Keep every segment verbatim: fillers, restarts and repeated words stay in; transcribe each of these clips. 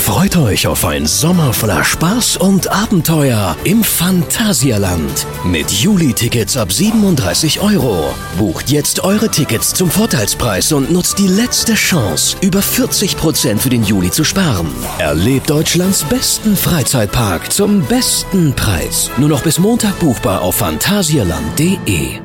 Freut euch auf ein Sommer voller Spaß und Abenteuer im Phantasialand. Mit Juli-Tickets ab siebenunddreißig Euro. Bucht jetzt eure Tickets zum Vorteilspreis und nutzt die letzte Chance, über vierzig Prozent für den Juli zu sparen. Erlebt Deutschlands besten Freizeitpark zum besten Preis. Nur noch bis Montag buchbar auf phantasialand punkt de.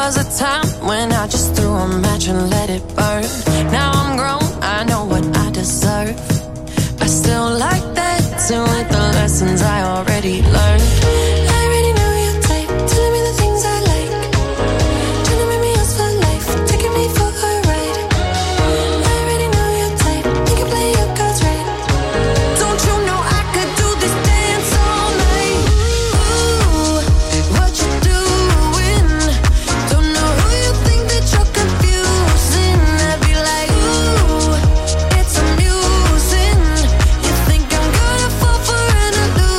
was a time when I just threw a match and let it burn. Now I'm grown, I know what I deserve. I still like that too, with the lessons I already learned. I already know your type, telling me the things I like, trying to make me yours for life, taking me for a ride. I already know your type, you can play your cards right. Don't you know I could do this dance all night? Ooh, what you doing? Don't know who you think that you're confusing. I'd be like, ooh, it's amusing. You think I'm gonna fall for an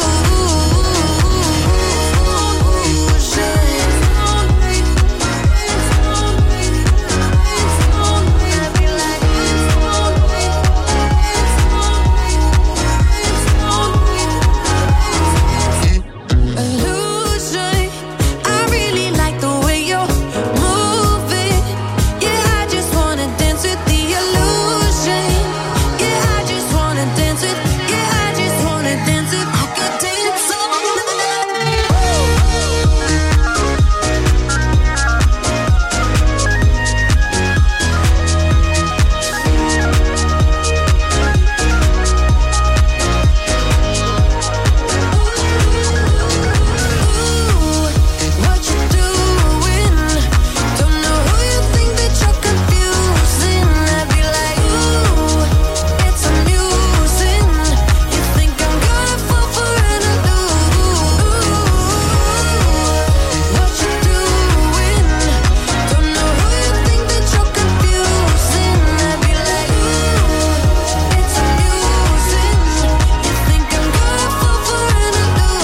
illusion. I really like the way you're moving. Yeah, I just wanna dance with the illusion. Yeah, I just wanna dance with. Yeah, I just wanna dance with. I could dance all what you doing? Don't know who you think that you're confusing. I'd be like, ooh, it's amusing. You think I'm gonna fall for an illusion. What you doing? Don't know who you think that you're confusing. I'd be like, ooh, it's amusing. You think I'm gonna fall for an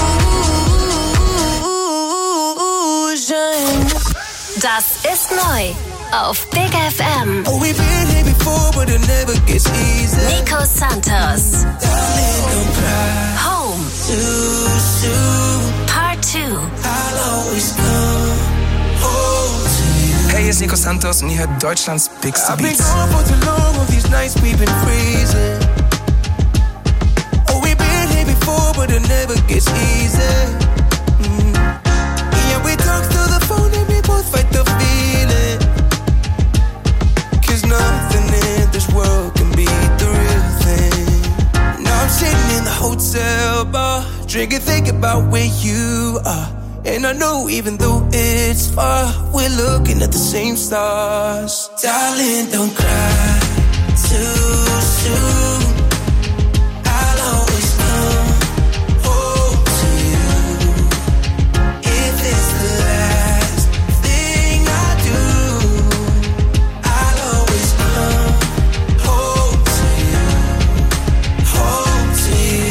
illusion. Das ist neu auf Big F M. Oh, we've been here before, but it never gets easy. Nico Santos. Darling, don't cry Home too soon. Part two. I'll always come home to you. Hey, hier ist Nico Santos und ihr hört Deutschlands Bigste I've been Beats. gone for too long, all these nights we've been freezing. Oh, we've been here before, but it never gets easy. Mm. Yeah, we talk through the phone and we both fight the feeling. Cause nothing in this world can beat the real thing. Now I'm sitting in the hotel bar, drinking, thinking about where you are. And I know even though it's far, we're looking at the same stars. Darling, don't cry too soon. I'll always come home to you. If it's the last thing I do, I'll always come home to you. Home to you.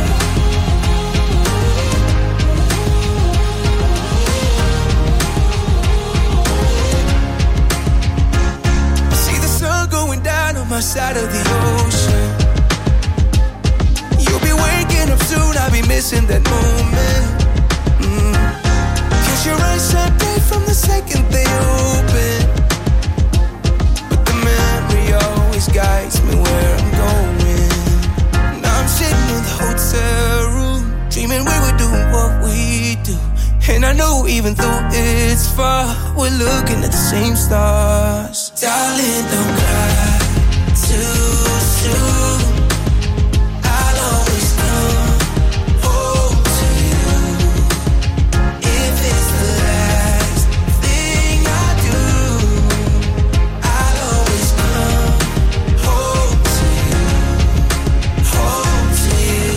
I see the sun going down on my side of the ocean. You'll be waking up soon, I'll be missing that moment. Mm. Cause your eyes shine bright from the second they open. But the memory always guides me where I'm going. Now I'm sitting in the hotel room, dreaming we were doing what we do. And I know even though it's far, we're looking at the same stars. Darling, don't cry too soon. I'll always come home to you. If it's the last thing I do, I'll always come home to you. Home to you.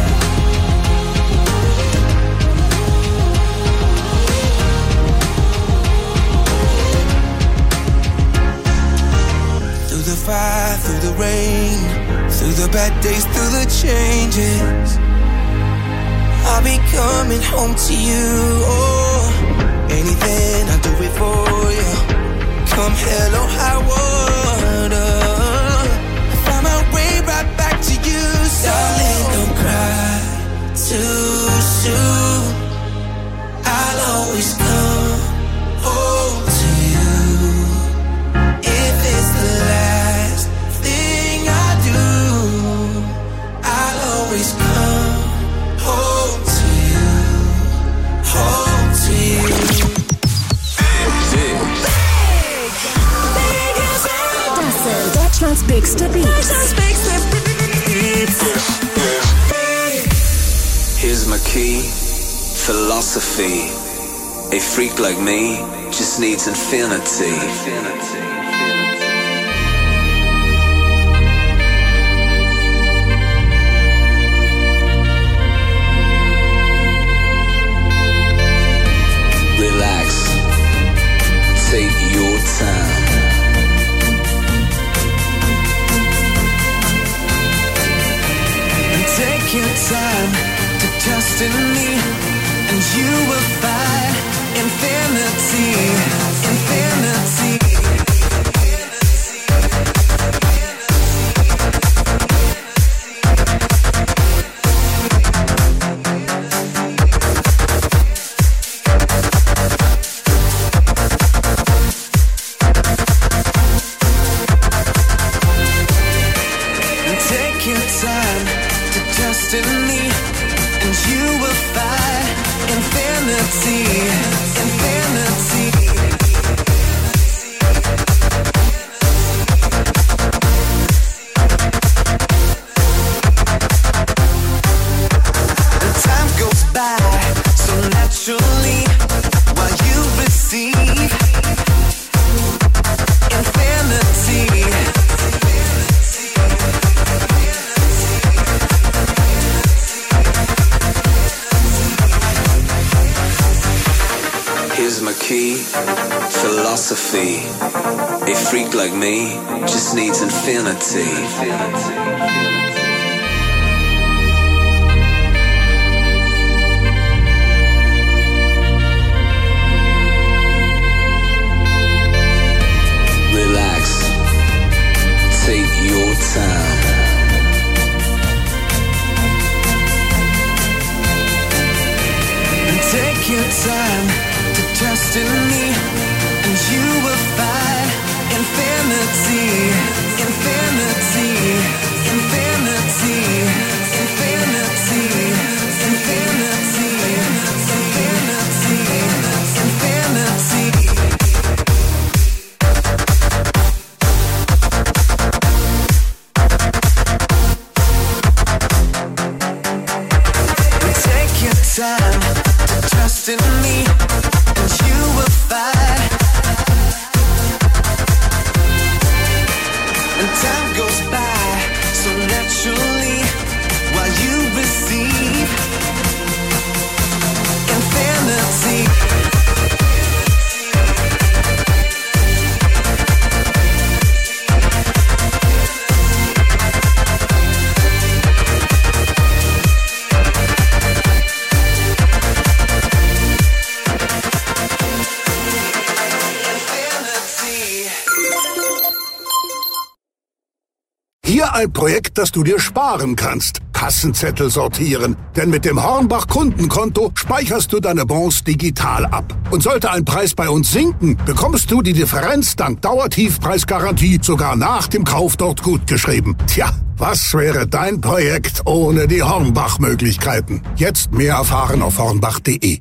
Through the fire, through the rain, through the bad days, through the changes, I'll be coming home to you. Oh, anything I'll do it for you. Come hell or high water, find my way right back to you. Darling, don't cry too soon. I'll always come home to you. If it's the last thing I do, I'll always come home to you. Home to you. bigste Beats. Here's my key, philosophy. A freak like me just needs infinity. Relax, take your time. And take your time to trust in me, and you will find infinity, infinity. Philosophy. A freak like me just needs infinity. Relax, take your time. And take your time to trust in me, and you will find infinity, infinity, infinity, infinity, infinity, infinity, infinity. Take your time to trust in me, and you will find. And time goes by so naturally while you receive infinity. Hier ein Projekt, das du dir sparen kannst. Kassenzettel sortieren. Denn mit dem Hornbach Kundenkonto speicherst du deine Bons digital ab. Und sollte ein Preis bei uns sinken, bekommst du die Differenz dank Dauertiefpreisgarantie sogar nach dem Kauf dort gutgeschrieben. Tja, was wäre dein Projekt ohne die Hornbach-Möglichkeiten? Jetzt mehr erfahren auf hornbach punkt de.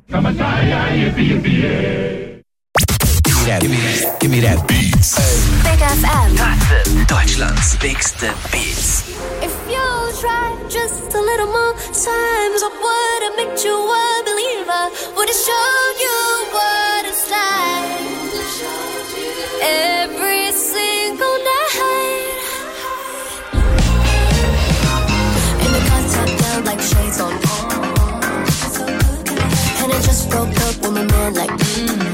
Give me that, give me that beats. Big F M. Deutschlands bigste Beats. If you try just a little more times, I would have made you a believer. Would have showed you what it's like. Every single night. And the car top down like shades on. And I just broke up with my man like mm.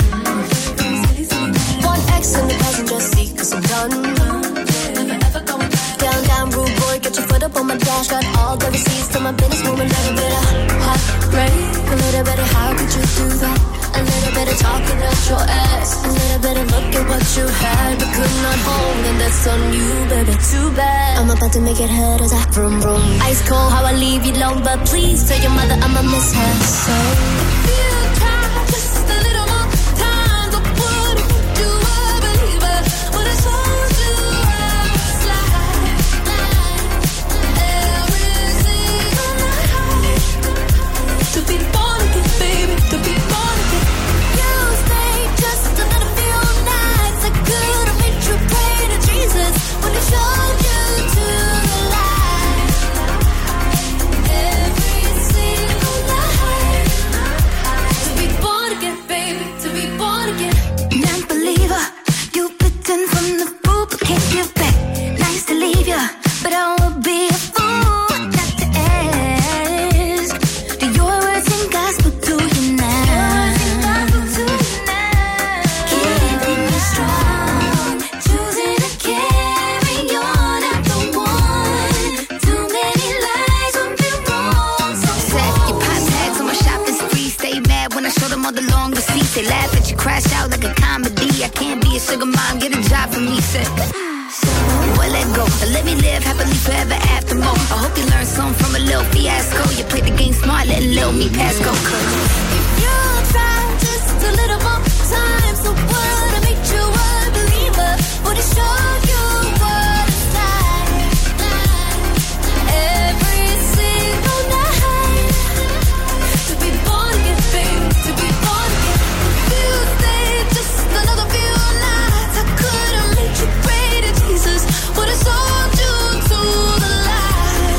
In the passenger seat, cause I'm done. Never ever going back. Down, down, rude boy, get your foot up on my dash. Got all the receipts to my business, woman. A little bit of heartbreak, a little bit of how could you do that? A little bit of talking at your ass, a little bit of look at what you had but could not hold, and that's on you, baby. Too bad. I'm about to make it hurt as I vroom vroom. Ice cold, how I leave you alone, but please tell your mother I'ma miss her. So if you try just a little more time, I would do a believer. What I told you I was like, every single night. To be born again, baby, to be born again. You stay just a little few nights. I could have made you pray to Jesus when he showed you crash out like a comedy. I can't be a sugar mom, get a job for me, said. Well, let go, let me live happily forever after more. I hope you learned something from a little fiasco. You played the game smart, letting little me pass go. Cause if you try just a little more time, the world will make you a believer. Would it show you what it's like? Every single night, to be born again, baby, to be born again. If you stay just another few nights, I could've made you pray to Jesus. Would have sold you to the light.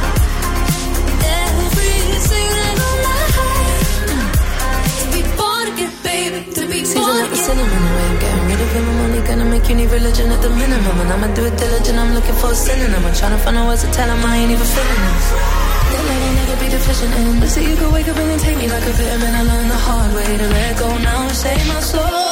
Every single night, to be born again, baby, to be born again. Cinnamon away, I'm getting rid of him. I'm only gonna make you need religion at the minimum, and I'ma do it diligent. I'm looking for a synonym. I'm trying to find out words to tell him I ain't even feeling this. That night ain't never be deficient in. They say you could wake up and then take me like a vitamin. I learned the hard way to let go now and save my soul.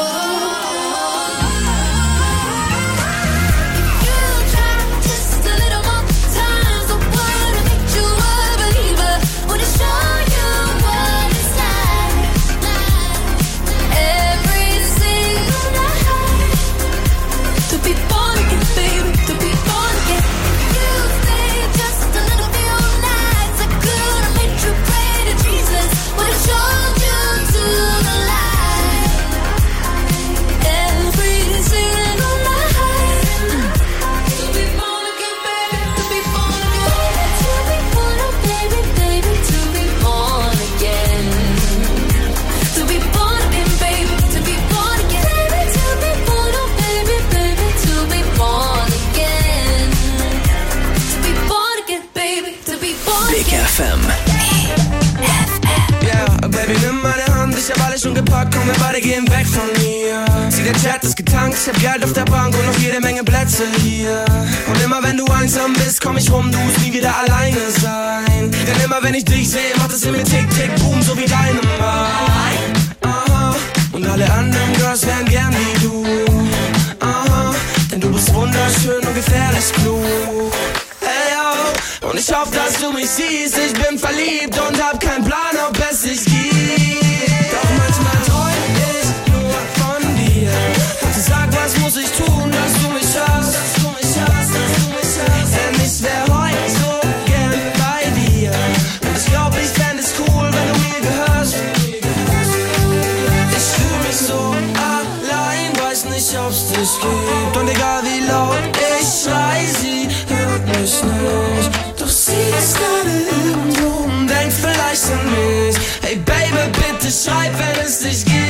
Komm, wir beide gehen weg von mir. Sieh, der Chat ist getankt, ich hab Geld auf der Bank und noch jede Menge Plätze hier. Und immer wenn du einsam bist, komm ich rum, du musst nie wieder alleine sein. Denn immer wenn ich dich sehe, macht es in mir tick, tick, boom, so wie deine Aha. Und alle anderen Girls wären gern wie du. Aha. Denn du bist wunderschön und gefährlich klug. Hey, oh. Und ich hoffe, dass du mich siehst, ich bin verliebt und hab keinen Plan, ob es sich gibt. Doch manchmal sag, was muss ich tun, dass du mich hast, dass du mich hast, dass du mich hast. Denn ich wär heute so gern bei dir. Und ich glaub, ich fänd es cool, wenn du mir gehörst. Ich fühl mich so allein, weiß nicht, ob's dich gibt. Und egal wie laut ich schrei, sie hört mich nicht. Doch sie ist gerade irgendwo und denkt vielleicht an mich. Hey Baby, bitte schreib, wenn es dich gibt.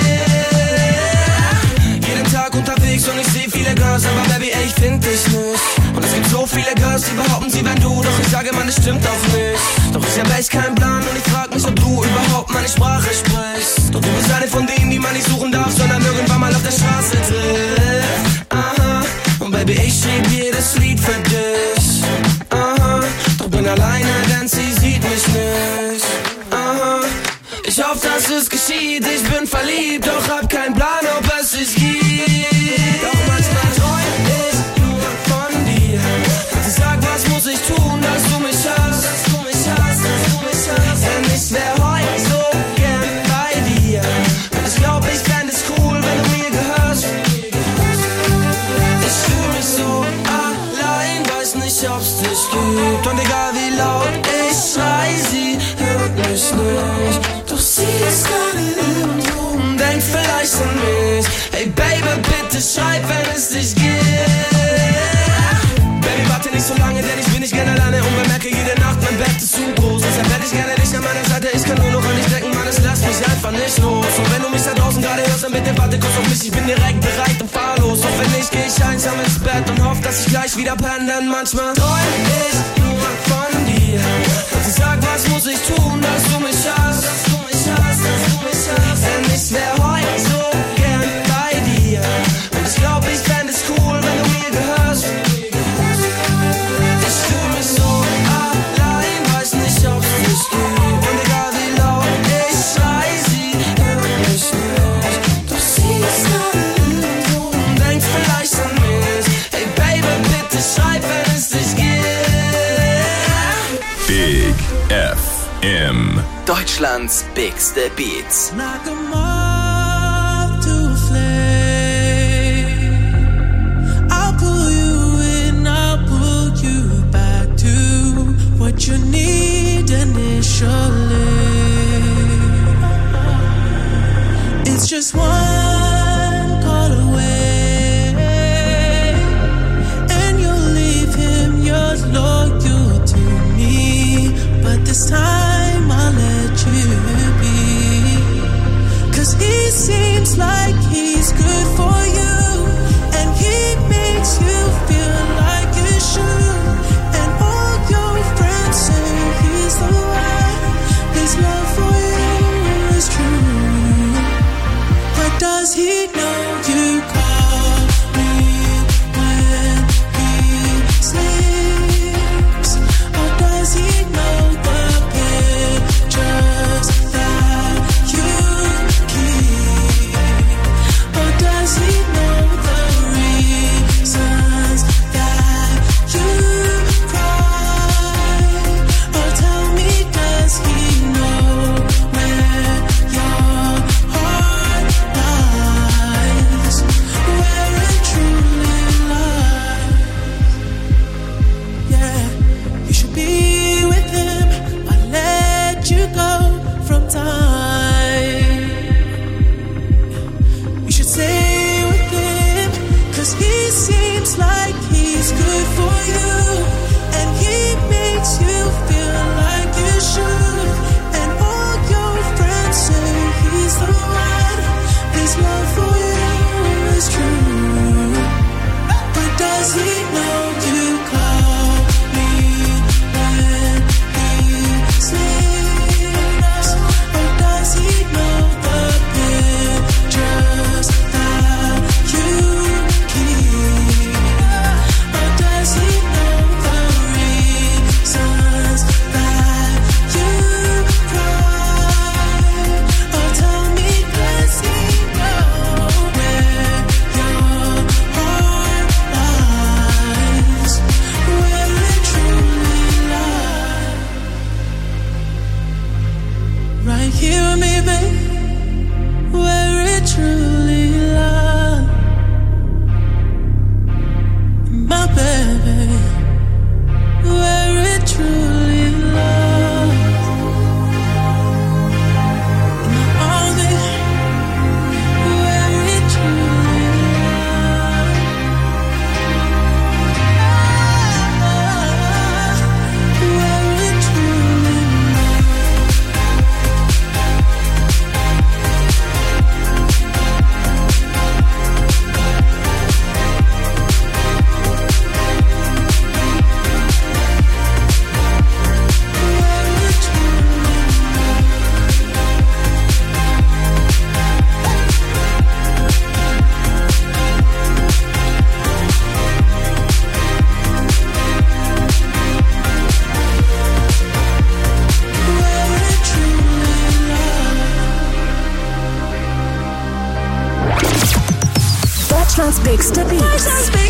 Unterwegs und ich seh viele Girls, aber Baby, ey, ich find dich nicht. Und es gibt so viele Girls, die behaupten, sie wären du, doch ich sage, man, das stimmt auch nicht. Doch ich hab echt keinen Plan und ich frag mich, ob du überhaupt meine Sprache sprichst. Doch du bist eine von denen, die man nicht suchen darf, sondern irgendwann mal auf der Straße trifft. Aha, und Baby, ich schrieb jedes Lied für dich. Aha, doch bin alleine, denn sie sieht mich nicht. Aha, ich hoffe, dass es geschieht, ich bin verliebt, doch hab keinen Plan, ob es sich gibt. Doch manchmal träum ich nur von dir. Sag, was muss ich tun, dass du mich hast, dass du mich hast, dass du mich hast. Denn ich wär heute so gern bei dir. Und ich glaub, ich fänd es cool, wenn du mir gehörst. Ich fühl mich so allein, weiß nicht, ob's dich gibt. Und egal wie laut ich schrei, sie hört mich nicht. Doch sie ist gerade irgendwo und denkt vielleicht an mich. Hey Baby, bitte schreib, wenn es dich gibt. Baby, warte nicht so lange, denn ich bin nicht gerne alleine und bemerke jede Nacht, mein Bett ist zu groß. Deshalb hätte ich gerne dich an meiner Seite, ich kann nur noch an dich denken, Mann, es lässt mich einfach nicht los. Und wenn du mich da draußen gerade hörst, dann bitte warte kurz auf mich, ich bin direkt bereit und fahr los. Doch wenn nicht, geh ich einsam ins Bett und hoffe, dass ich gleich wieder penne, denn manchmal träum ich nur von dir. Und sag, was muss ich tun, dass du mich hast, dass du mich hast, dass du mich hast. Denn ich wär heute so gern bei dir. Und ich glaub, ich fänd es cool, wenn du mir gehörst. Ich fühl mich so allein, weiß nicht, ob's dich gibt. Und egal wie laut ich schrei, sie hört mich nicht. Doch sie ist gerade irgendwo und denkt vielleicht an mich. Hey Baby, bitte schreib, wenn es dich gibt. Big F M. Deutschlands bigste Beats. Knock 'em off. this time I'll let you be. 'Cause he seems like he's good for you, and he makes you feel like you should. And all your friends say he's the one. His love for you is true. But does he know you call me when he sleeps? Or does he know the pictures that you keep? Or does he know the reasons that you cry? Or tell me, does he know where your heart lies? Where it truly lies? Yeah, you should be with him. I let you go from time. You should stay with him, 'cause he seems like he's good for you, and he makes you feel like you should. And all your friends say he's the one. His love for you is true. But does he know you call me when he sleeps? Or does he know the pictures that you keep? Or does he know the reasons that you cry? Or tell me, does he know where your heart lies? Where it truly lies? Right here with me, babe. Where it truly lies. My baby. Where it truly lies. In my arms, where it truly lies. Where it truly lies. Deutschlands bigste Beats.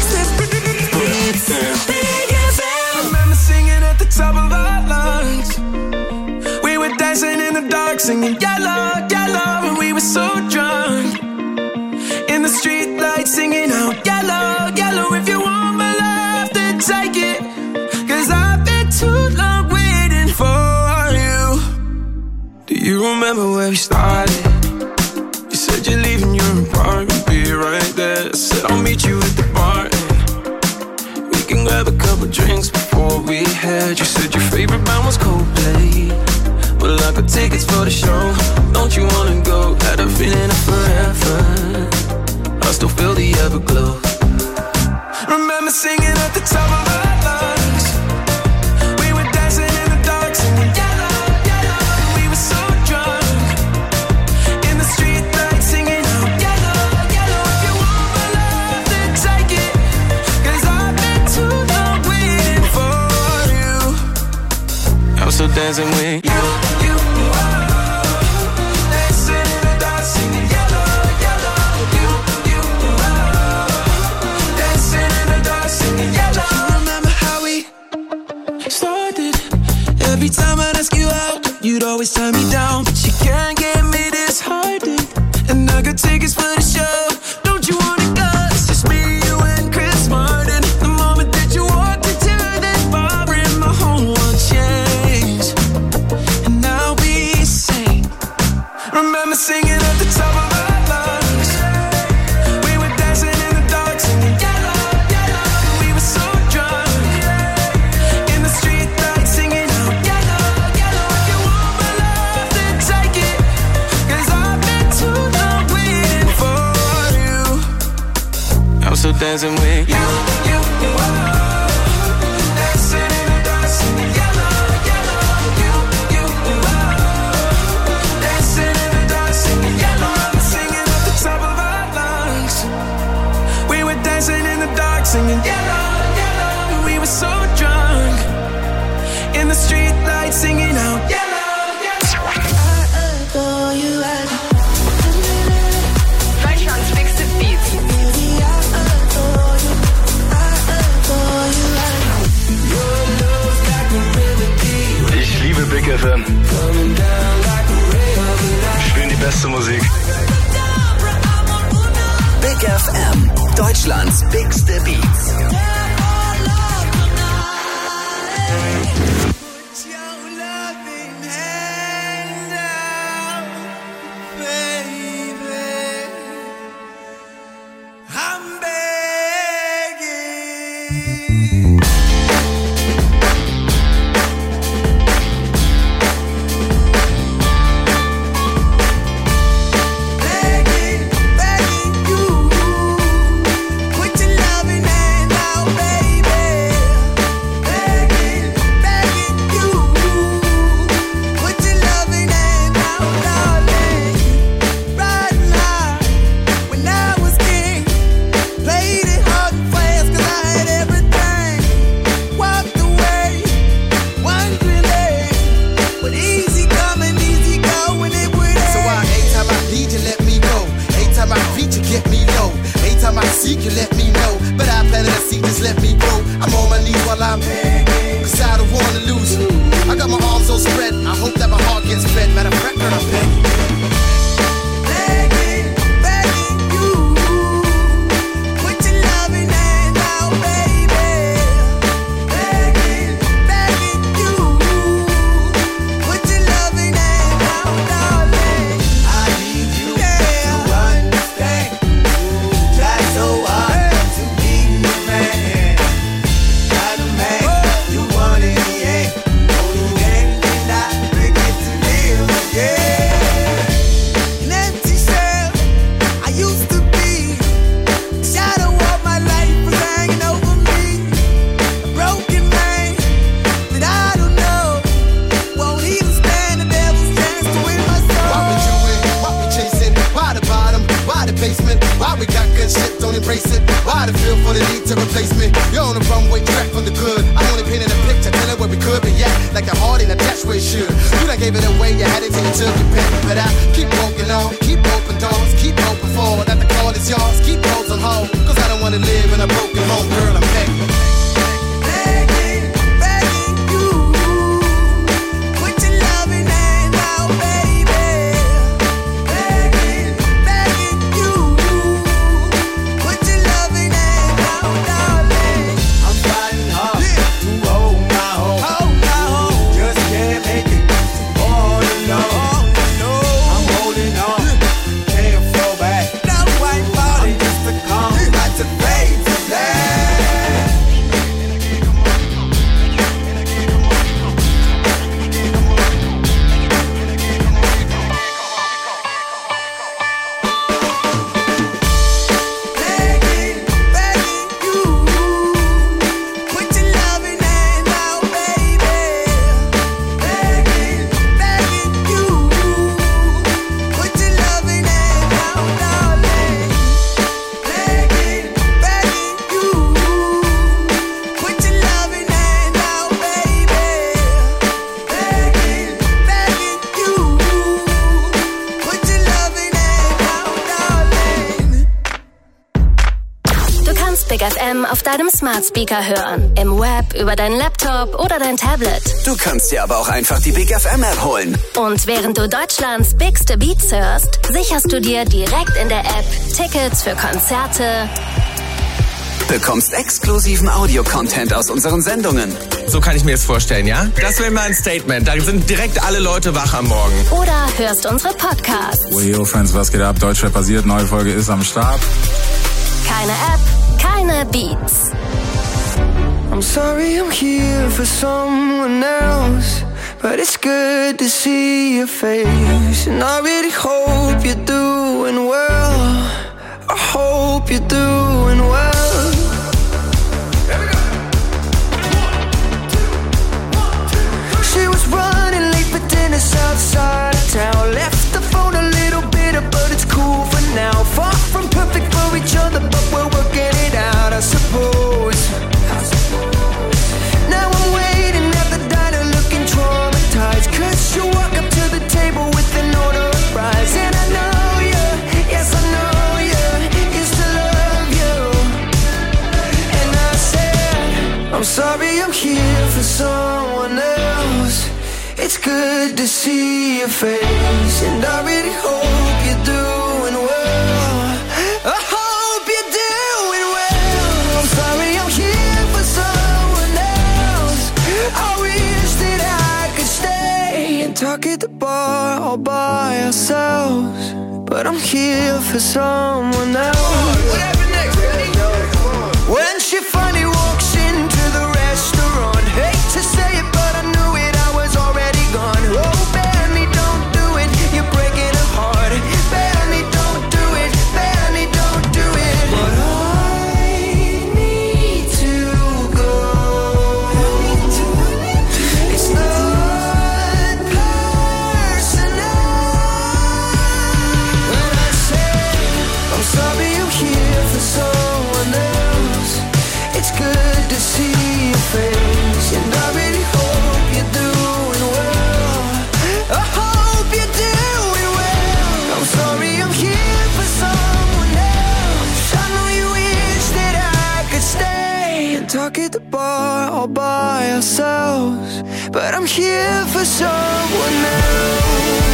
I remember singing at the top of our lungs. We were dancing in the dark, singing yellow, yellow, and we were so drunk. In the street lights, singing out yellow, yellow. If you want my love, then take it. 'Cause I've been too long waiting for you. Do you remember where we started? You said you're leaving your apartment, be right there. I said I'll meet you at the bar, and we can grab a couple drinks before we head. You said your favorite band was Coldplay. Well, I got tickets for the show. Don't you wanna go? Had a feeling of forever. I still feel the everglow. Remember singing at the top of our lungs. We were dancing in the dark, singing yellow, yellow. We were so drunk. In the street lights, singing out yellow, yellow. If you want my love, then take it. 'Cause I've been too long waiting for you. I'm still dancing with you, you, oh. Dancing in the dark, singing yellow, yellow. You, you, oh. Dancing in the dark, singing yellow. You remember how we started? Every time I'd ask you out, you'd always turn me down. But you can't get me disheartened. And I got tickets for the show. Don't you wanna go? It's just me, you, and Chris Martin. The moment that you walked into that bar in my whole world changed. And I'll be sane. Remember singing at the top of our lungs. We were dancing in the dark, singing yellow, yellow. We were so drunk. In the street lights, singing out yellow, yellow. also dancing with you, you, you are. Dancing in the dark, singing yellow, yellow. You, you, you are. Dancing in the dark, singing yellow. Singing at the top of our lungs. We were dancing in the dark, singing yellow, yellow. We were so drunk. In the street lights, singing out yellow. Deutschlands bigste Beats. Ich liebe Big F M. Spielen die beste Musik. Big F M, Deutschlands bigste Beats. Big F M auf deinem Smart Speaker hören, im Web, über deinen Laptop oder dein Tablet. Du kannst dir aber auch einfach die Big F M App holen. Und während du Deutschlands bigste Beats hörst, sicherst du dir direkt in der App Tickets für Konzerte, bekommst exklusiven Audio-Content aus unseren Sendungen. So kann ich mir das vorstellen, ja? Das wäre mal ein Statement. Da sind direkt alle Leute wach am Morgen. Oder hörst unsere Podcasts. Oh, yo, Fans, was geht ab? Deutschrap basiert, neue Folge ist am Start. Keine App, keine Beats. I'm sorry I'm here for someone else, but it's good to see your face. And I really hope you're doing well. I hope you're doing well. the south side of town. Left the phone a little bitter, but it's cool for now. Far from perfect for each other, but we're working it out, I suppose. Now I'm waiting at the diner looking traumatized, cause you walk up to the table with an order of fries. And I know you, yes I know you, used to love you. And I said, I'm sorry I'm here for someone else. It's good to see your face, and I really hope you're doing well. I hope you're doing well. I'm sorry I'm here for someone else. I wish that I could stay and talk at the bar all by ourselves, but I'm here for someone else. What happened next, ready? When she finally walks into the restaurant, hate to say it, but I knew it, I was already gone. Oh, Benny, don't do it, you're breaking her heart. Benny, don't do it, Benny, don't do it. But I need to go. It's not personal. When I say I'm sorry I'm here for someone else, it's good to see your face, and I really hope you're doing well. I hope you're doing well. I'm sorry I'm here for someone else. I know you wish that I could stay and talk at the bar all by ourselves, but I'm here for someone else.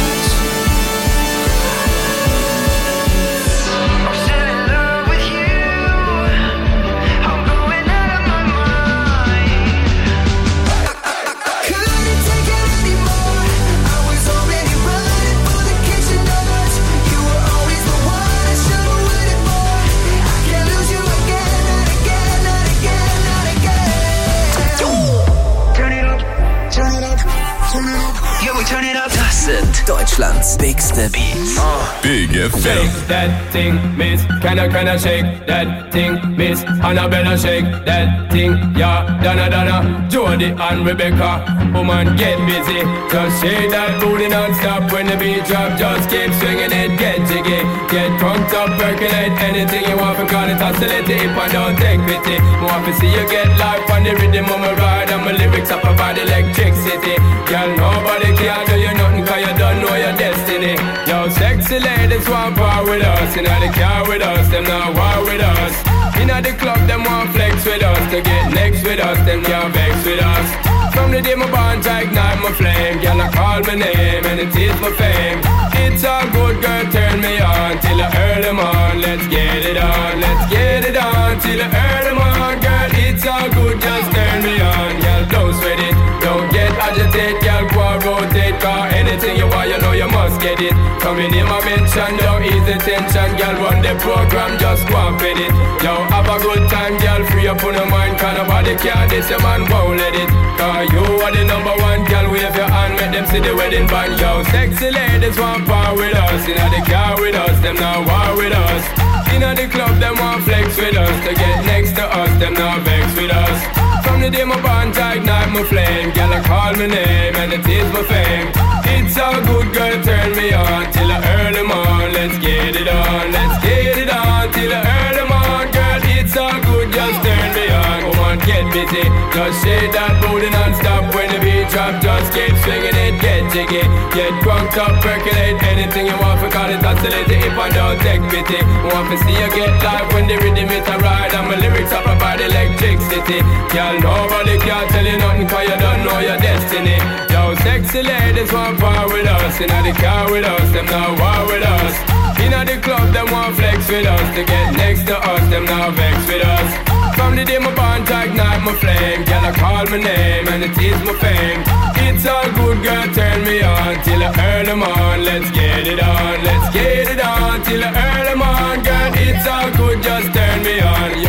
Turn it up. Das sind Deutschlands bigste Beats. Uh. Big F M. Shake that thing, miss. Can I, can I shake that thing, miss? Annabella shake that thing, yeah. Donna, Donna, Jody and Rebecca. Woman, get busy. Just shake that booty non-stop when the beat drop. Just keep swinging it, get jiggy. Get drunk up, percolate anything you want. Because it's oscillate if I don't take pity. More to see you get life on the rhythm of my ride. And my lyrics up about electricity. Girl, nobody can do you nothing cause you don't know your destiny. Yo, sexy ladies want part with us. Inna the car with us, them not war with us. Inna the club, them want flex with us. To get next with us, them can't vex with us. From the day my bond, I ignite my flame. Girl, I call my name and it is my fame. It's all good, girl, turn me on till I earn them on. Let's get it on, let's get it on till I earn them on. Girl, it's all good, just turn me on. Girl, don't sweat it, don't get agitated. Girl, go and rotate, cause anything you want, you know you must get it. Coming in my mention, don't ease the tension. Girl, run the program, just go and fit it. Yo, have a good time, girl, free up on your mind. Cause nobody care, this your man won't let it. Cause you are the number one, girl, wave your hand, make them see the wedding band. Yo, sexy ladies want part with us. Inna the car with us, them not war with us. Inna the club, them want flex with us. To get next to us, them not vex with us. From the day my bond, I ignite my flame. Girl, I call my name and it is my fame. It's all good, girl, turn me on till I earn them on. Let's get it on, let's get it on till I earn them on. Girl, it's all good, just turn me on. Come on, get busy, just shake that booty non-stop. When the beat drop, just keep swinging it, get jiggy. Get drunk up, percolate anything you want. For call it oscillate if I don't take pity. Want to see you get live when the rhythm it a ride. And my lyrics up about electricity. Girl, nobody can tell you nothing cause you don't know your destiny. Yo, sexy ladies want part with us. Inna the car with us, them not war with us. Inna the club, them want flex with us. To get next to us, them not vex with us. From the day my bond, I ignite my flame. Girl, I call my name and it is my fame. It's all good, girl, turn me on till I earn them on. Let's get it on, let's get it on till I earn them on. Girl, it's all good, just turn me on. Yo, shake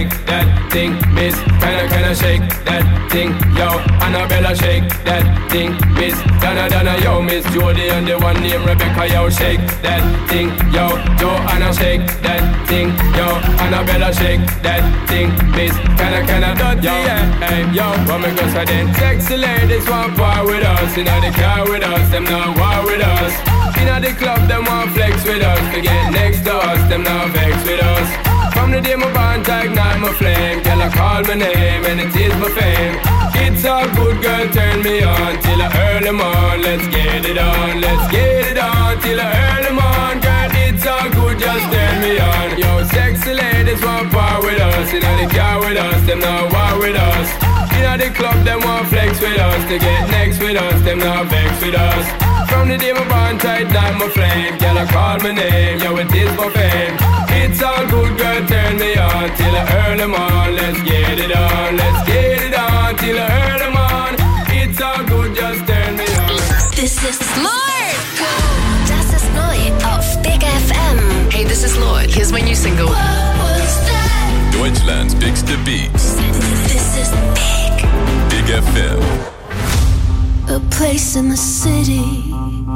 shake that thing, miss. Kinda, kinda shake that thing, yo. Annabella shake that thing, miss. Donna, Donna, yo, Miss Jody and the one named Rebecca, yo. Shake that thing, yo. Joanna shake that thing, yo. Annabella shake that thing, miss. Kinda, kinda, dirty, yeah. Hey, yo, what me go say then? Sexy ladies want part with us. Inna the car with us, them not war with us. Inna the club, them want flex with us. To get next to us, them not vex with us. From the day my bond, I ignite my flame. Girl, I call my name and it is my fame. It's a good girl, turn me on till I early morn. Let's get it on, let's get it on till I early morn. Girl, it's all good, just turn me on. Yo, sexy ladies want part with us. Inna the car with us, them not war with us. Inna the club, them want flex with us. To get next with us, them not vex with us. From the day my bond tight, night my flame. Girl, I call my name, yo, it is my fame. It's all good, girl, turn me on till I early morn. Let's get it on, let's get it on till I early morn. It's all good, just turn me on. This is Smart. Das ist neu auf Big F M. Hey, this is Lord. Here's my new single. What was that? Deutschlands bigste Beats. This is Big. Big F M. A place in the city,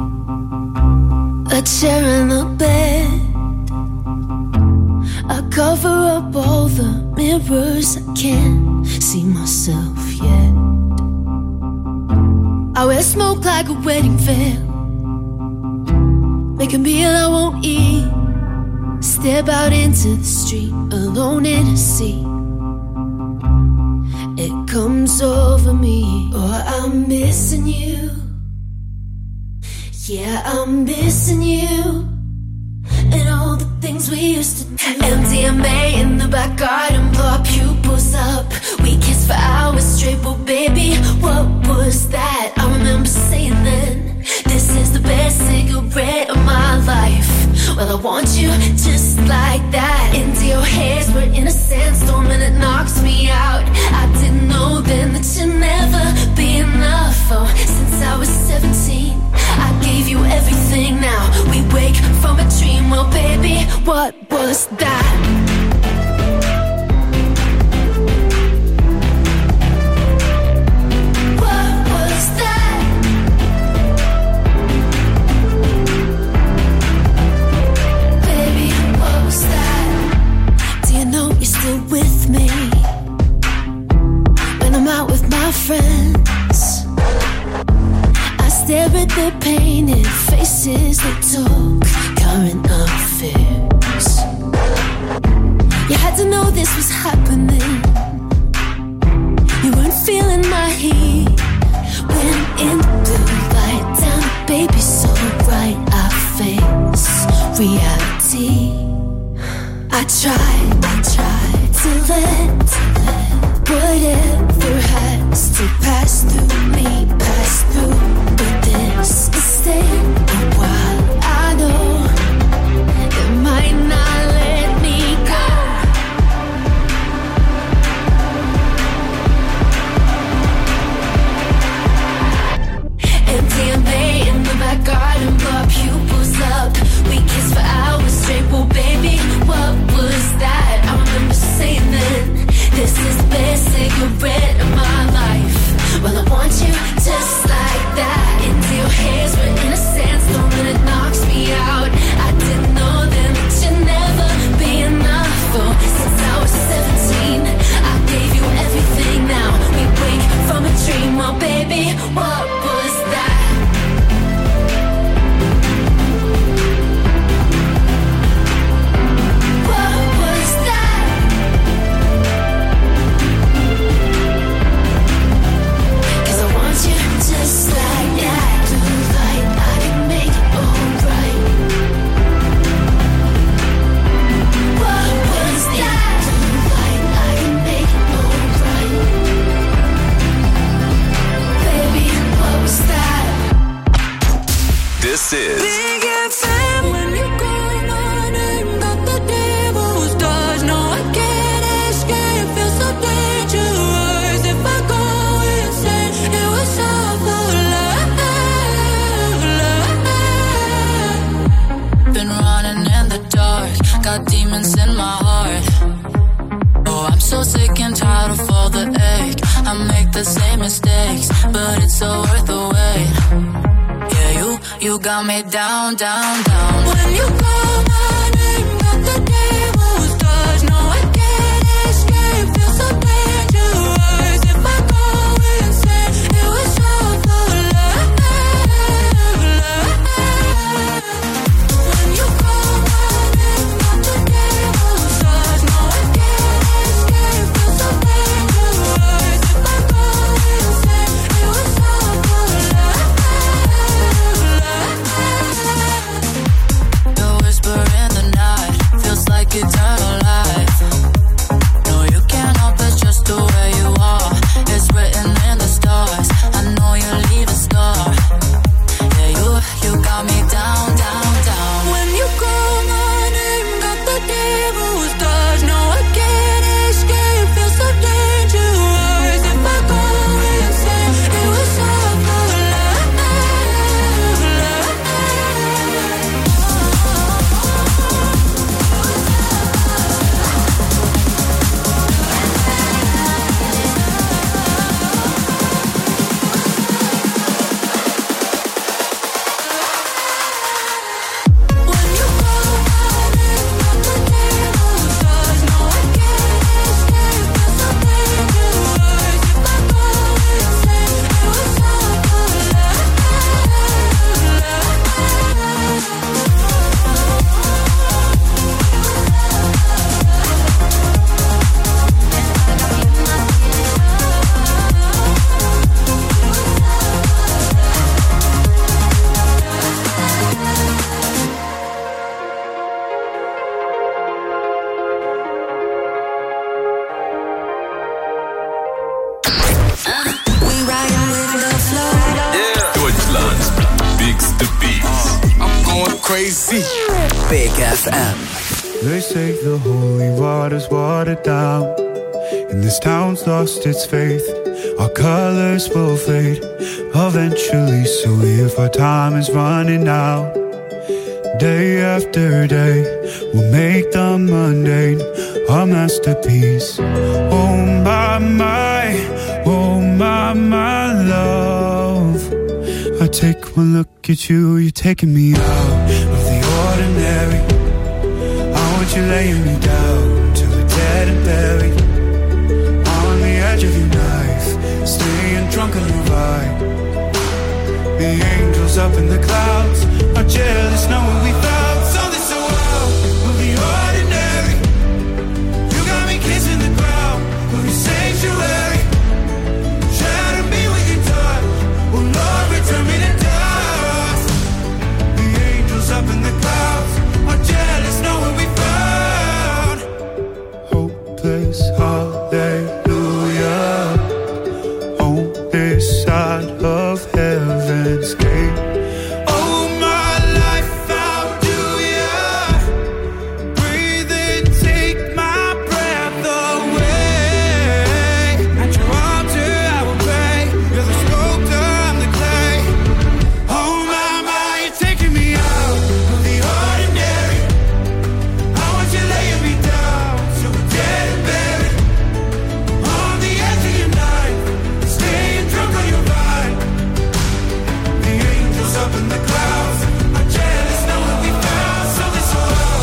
a chair and a bed. I cover up all the mirrors, I can't see myself yet. I wear smoke like a wedding veil, make a meal I won't eat, step out into the street alone in a sea. It comes over me, oh, I'm missing you. Yeah, I'm missing you. And all the things we used to do. M D M A in the back garden, blow our pupils up. We kissed for hours straight, but baby, what was that? I remember saying then, this is the best cigarette of my life. Well, I want you just like that. Into your hairs, we're in a sandstorm and it knocks me out. I didn't know then that you'd never be enough. Oh, since I was seventeen, I gave you everything. Now we wake from a dream. Well, baby, what was that? What was that? Baby, what was that? Do you know you're still with me when I'm out with my friends? I stare at their painted faces, they talk current affairs. You had to know this was happening. You weren't feeling my heat when in the blue light down, baby, so bright I face reality. I tried, I tried to let whatever has to pass through me, pass through. But this is staying a while. I know it might not let me go. M D M A in the back garden, blow our pupils up. We kissed for hours straight. Well, baby, what was that? I remember saying then, this is the best cigarette of my life. Well, I want you just like that. Into your hairs, we're innocent. so sick and tired of all the ache. I make the same mistakes, but it's so worth the wait. Yeah, you, you got me down, down, down. When you call my name, got the devil's touch. No, I can't escape, feel so dangerous. If I go insane, it was all for love, love. When you call my name, got the devil's touch. No, I can't escape, feel so dangerous. If I go insane, it was all for love, love. The whisper in the night feels like eternal life. No, you can't help it, just the way you are. It's written in the stars. I know you leave a scar. Yeah, you, you got me down, down, down. When you call my name, got the devil's touch. No, I can't escape, feel so dangerous. If I go insane, it was all for love, love. Deutschlands bigste Beats. I'm going crazy. Big F M. They say the holy water's watered down, and this town's lost its faith. Our colors will fade eventually, so if our time is running out, day after day, we'll make the mundane our masterpiece. Oh my, my, oh my, my love. I take one look at you, you're taking me out of the ordinary. I want you laying me down till we're dead and buried, on the edge of your knife, staying drunk on your ride. The angels up in the clouds are jealous knowing we found something so wild of the ordinary. You got me kissing the ground of your sanctuary. Shatter me with your touch, oh Lord, return me to dust. The angels up in the clouds are jealous knowing we found hopeless hallelujah on this side of heaven's gate. Oh my life, how do ya breathe and take my breath away? At your altar I will pray. You're the sculptor, I'm the clay. Oh my, my, you're taking me out of the ordinary. I want you laying me down so we're dead and buried, on the edge of your knife, staying drunk on your ride. The angels up in the clouds are jealous knowing we found something so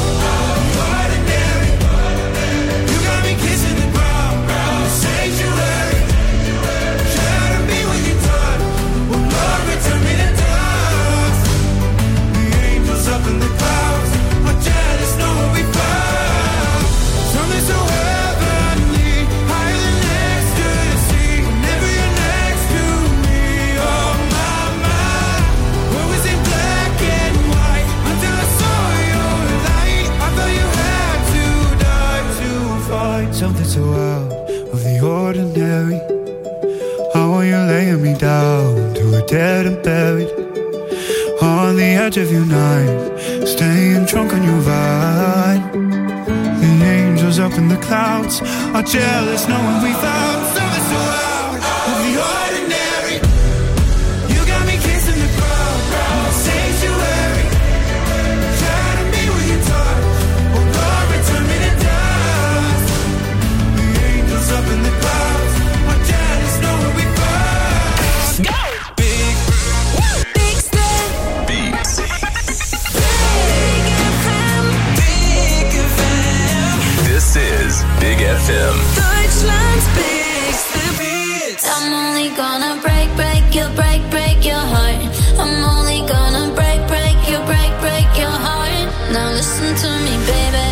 ordinary. You got me kissing the ground, the sanctuary. Shatter me with your touch, oh Lord, return me to dust. The angels up in the clouds are jealous knowing we found something so heavenly, higher than ecstasy. Whenever you're next to me, oh my, my. What was in black and white until I saw your light? I thought you had to die to find something so out of the ordinary. How are you laying me down to a dead and buried, on the edge of your knife, staying drunk on your ride. The angels up in the clouds are jealous knowing we found something so out of the ordinary. You got me kissing the ground, the sanctuary. Shatter me with your touch, oh Lord, return me to dust. The angels is Big F M. Deutschland's bigste Beats. I'm only gonna break, break your, break, break your heart. I'm only gonna break, break your, break, break your heart. Now listen to me, baby.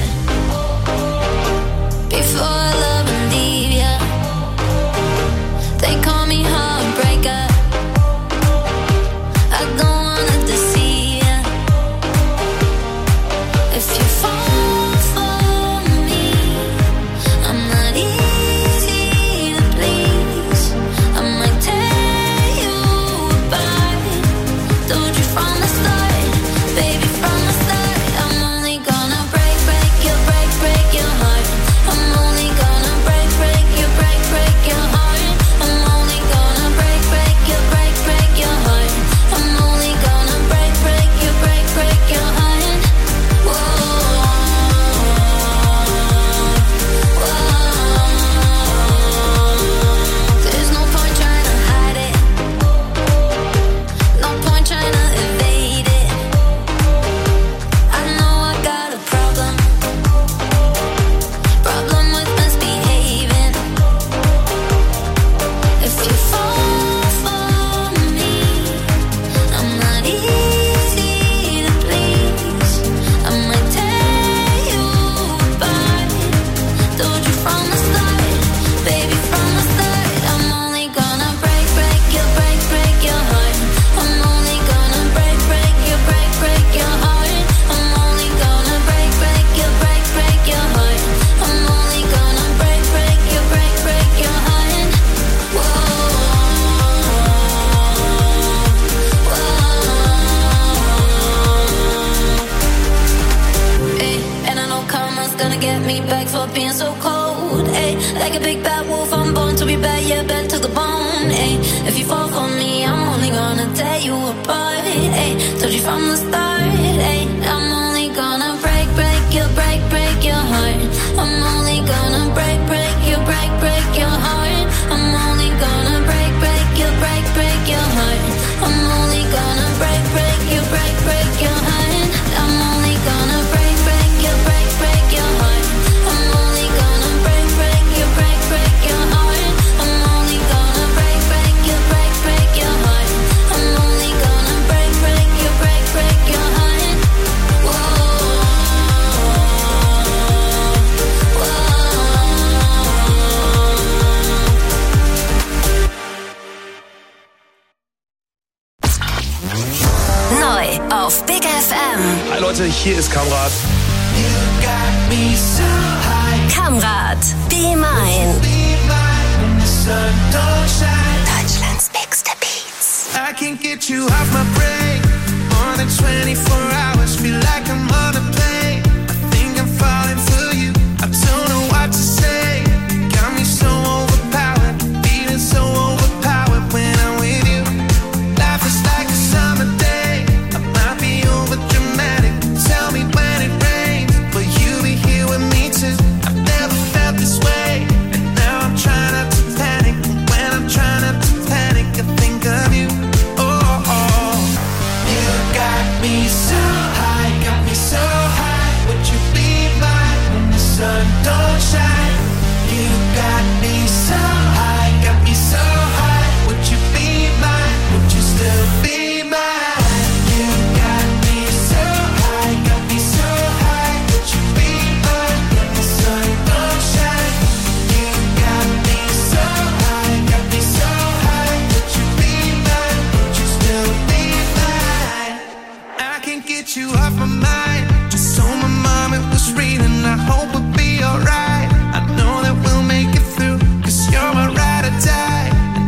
Before I love and leave ya, they call me heartbreaker. I don't wanna deceive ya. If you fall for me, I'm not easy to please. I might tear you apart. Told you from the start, baby, from the start. I'm only gonna break, break your, break, break your heart. I'm only gonna break, break your, break, break your heart. I'm only gonna break, break your, break, break your heart. I'm only gonna break, break your, break, break your heart. Whoa, whoa. There's no point trying to hide it. No point trying to evade it. I know I got a problem. Problem with misbehaving. If you fall for me, I'm not easy to please. I might tear you apart. Told you from the start, baby, from the start. I'm only gonna break, break your, break, break your heart. I'm only gonna break, break your, break, break your heart. I'm only gonna break, break your, break, break your heart. I'm only gonna break, break your, break, break your heart. Whoa, whoa. Ay, and I know karma's gonna get me back for being so cold. Ay, like a big bad wolf, I'm born to be bad, yeah, bad to the bone. Ay, if you fall for me, I'm only gonna tear you apart. Ay, told you from the start. Ay, I'm only gonna break, break your, break, break your heart. I'm only gonna break, break your, break, break your heart. I'm only gonna break, break your, break, break your heart. I'm only gonna break, break your, break, break your heart. I'm only gonna break, break your, break, break your heart. I'm only gonna break, break your, break, break your heart. I'm only gonna break, break your, break, break your heart. I'm only gonna break, break your, break, break your heart. Whoa, whoa. Neu auf Big F M. Hi Leute, hier ist Kamrat. Kamrat, Be Mine. Deutschlands bigste Beats. I can't get you off my brain. More than twenty-four hours, feel like I'm on a plane. I think I'm falling for you. I don't know what to say. Got me so overpowered, feeling so overpowered when I'm with you. Life is like a summer day. I might be over dramatic. Tell me when it rains, will you be here with me too? I've never felt this way, and now I'm trying not to panic. And when I'm trying not to panic, I think of you. Oh, oh. You got me so high, got me so high. Would you be mine when the sun don't shine? You got me so high, got me so high. Would you be mine? Would you still be mine? You got me so high, got me so high. Would you be mine when the sun don't shine? You got me so high, got me so high. Would you be mine? Would you still be mine? I can't get you off my mind. Just so my mom it was reading. I hope we'll be alright. I know that we'll make it through, 'cause you're my ride or die. And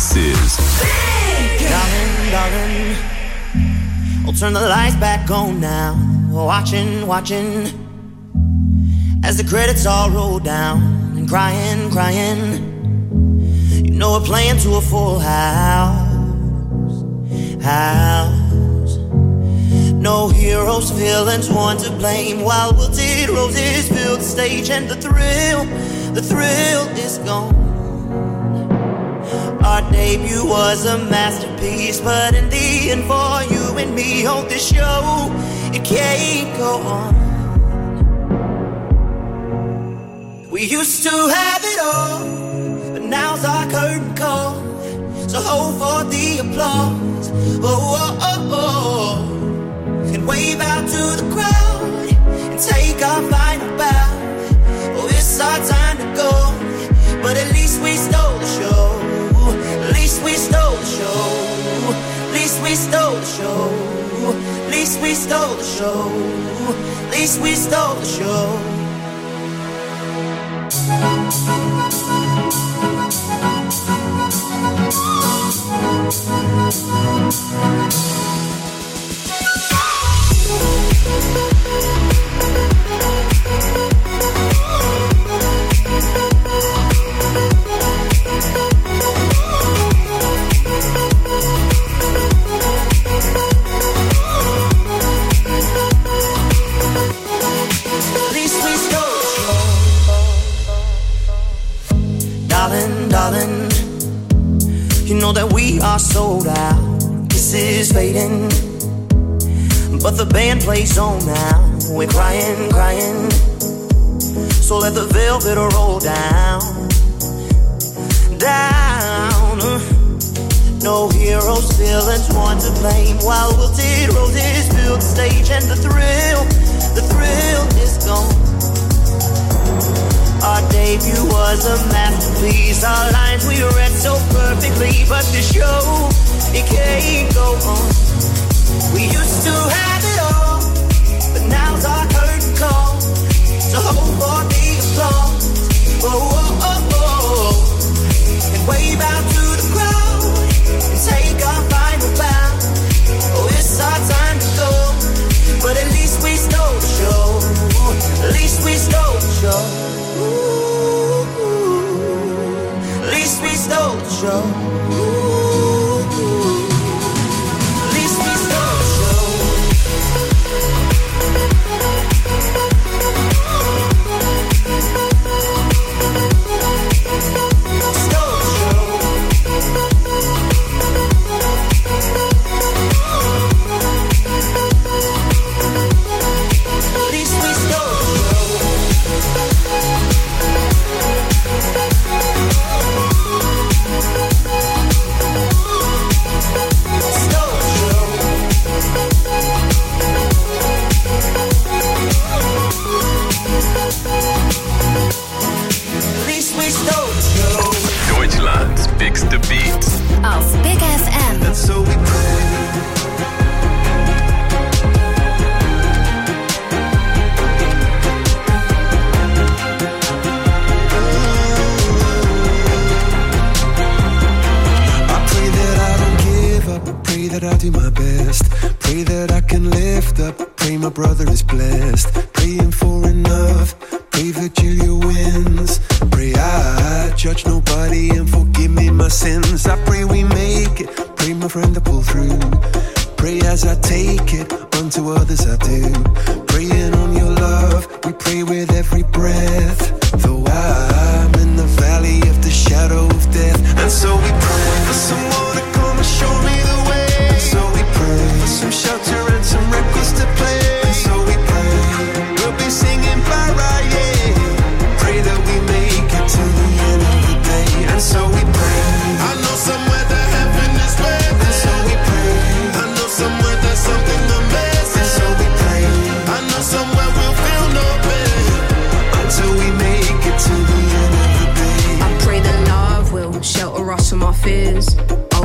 This is Darling, darling, we'll turn the lights back on now. Watching, watching, as the credits all roll down. And crying, crying, you know we're playing to a full house, house. No heroes, villains, one to blame. While wilted roses fill the stage, and the thrill, the thrill is gone. Our debut was a masterpiece, but in the end, for you and me, on this show, it can't go on. We used to have it all, but now's our curtain call. So hold for the applause, oh, oh, oh, oh. And wave out to the crowd and take our final bow. Oh, it's our time to go, but at least we stole the show. At least we stole the show. At least we stole the show. At least we stole the show. At least we stole the show. Darling, you know that we are sold out. This is fading, but the band plays on now. We're crying, crying, so let the velvet roll down, down. No heroes, villains, one to blame. While wilted roses fill the stage, and the thrill, the thrill is gone. Our debut was a masterpiece. Our lines we read so perfectly, but the show, it can't go on. We used to have it all, but now's our curtain call. So hold for the applause, oh, oh, oh, oh. And wave out to the crowd and take our final bow. Oh, it's our time to go, but at least we stole the show. At least we stole the show. Ooh, at least we stole the show. Ooh, at least we stole the show. Stole the show. At least we stole the show. Deutschlands Bigste Beats auf Big F M. And so we pray. I pray that I don't give up. I pray that I do my best. Pray that I can lift up. Pray my brother is blessed. Praying for enough. Pray that Julia wins. Pray I judge nobody and forgive me my sins. I pray we make it. Pray my friend to pull through. Pray as I take it, unto others I do. Praying on your love, we pray with every breath. Though I'm in the valley of the shadow of death. And so we pray for someone to come and show me the way. And so we pray for some shelter and some records to play. And so we pray we'll be singing para, yeah. Pray that we make it to the end of the day. And so we pray. I know somewhere that heaven is waiting. And so we pray. I know somewhere there's something amazing. And so we pray. I know somewhere we'll feel no pain until we make it to the end of the day. I pray that love will shelter us from our fears.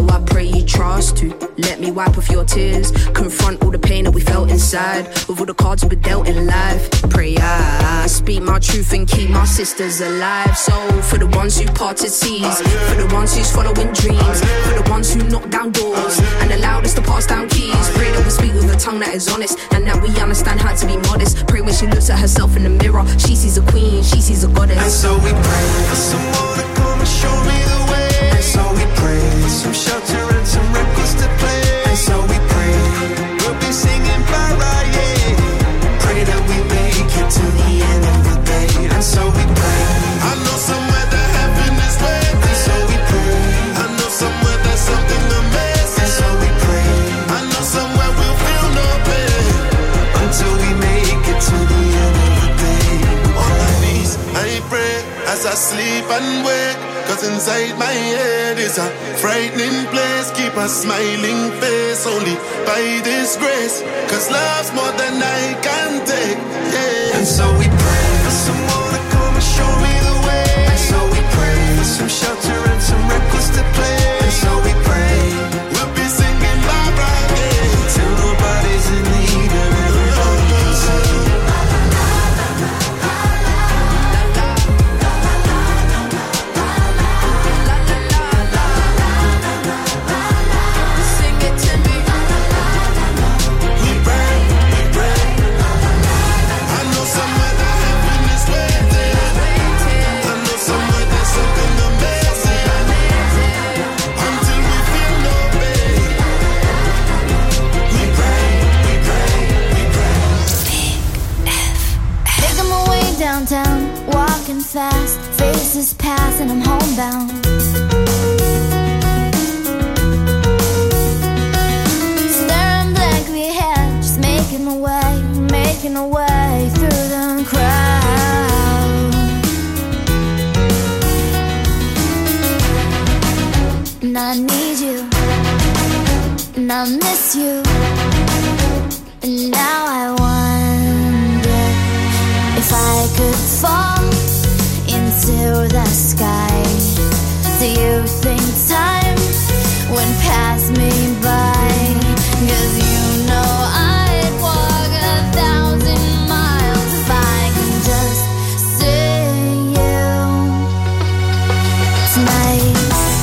Let me wipe off your tears. Confront all the pain that we felt inside. With all the cards we dealt in life. Pray I speak my truth and keep my sisters alive. So for the ones who parted seas, for the ones who's following dreams, for the ones who knock down doors and allowed us to pass down keys. Pray that we speak with a tongue that is honest and that we understand how to be modest. Pray when she looks at herself in the mirror, she sees a queen, she sees a goddess. And so we pray for someone to come and show me the way. And so we pray for some shelter and some records to play. And so we pray we'll be singing para, yeah. Pray that we make it to the end of the day. And so we pray. I know somewhere that heaven is waiting. And so we pray. I know somewhere there's something amazing. And so we pray. I know somewhere we'll feel no pain until we make it to the end of the day. On my knees I pray as I sleep and wake. Cause inside my head is a frightening place. Keep a smiling face only by this grace. Cause love's more than I can take, yeah. And so we pray for someone to come and show me the way. And so we pray for some shelter and some records to play. And so we pray we'll be singing Barbara, yeah, till nobody's in need and everybody can sing. Downtown, walking fast, faces pass and I'm homebound. Staring blankly ahead, just making a way, making a way through the crowd. And I need you, and I miss you, and now I wonder if I could fall into the sky. Do you think time would pass me by? Cause you know I'd walk a thousand miles if I can just see you tonight.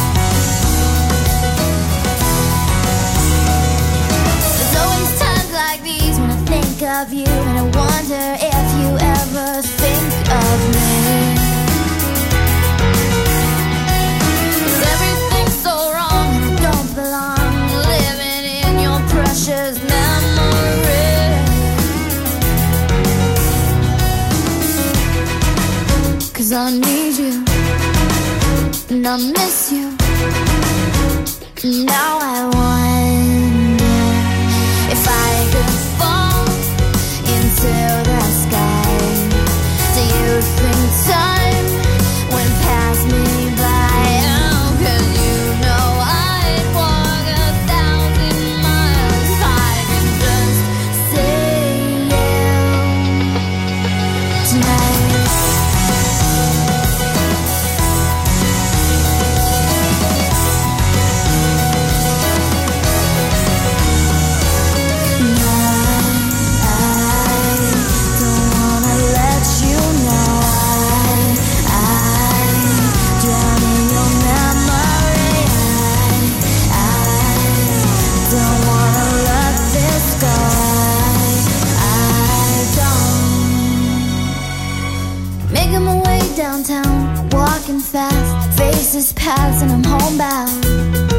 There's always times like these when I think of you, and I wonder if you ever think of me. 'Cause everything's so wrong and I don't belong, living in your precious memory. 'Cause I need you and I miss you. Now I wonder if I could fall into the sky. Do you think time would pass me by? Oh, 'cause you know I'd walk a thousand miles if I can just see you tonight. Downtown, walking fast, faces pass and I'm homebound.